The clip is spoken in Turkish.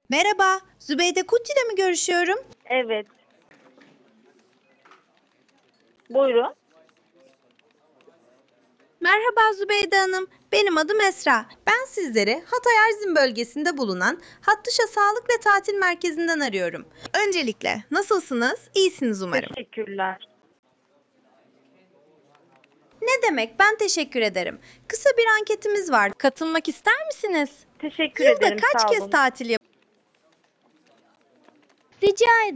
Merhaba, Zübeyde Kutçi ile mi görüşüyorum? Evet. Buyurun. Merhaba Zübeyde Hanım, benim adım Esra. Ben sizleri Hatay Erzin bölgesinde bulunan Hattuşa Sağlık ve Tatil Merkezi'nden arıyorum. Öncelikle nasılsınız? İyisiniz umarım. Teşekkürler. Ne demek, ben teşekkür ederim. Kısa bir anketimiz var. Katılmak ister misiniz? Teşekkür Yılda ederim. kaç Sağ kez olun. tatil yap? Rica ederim.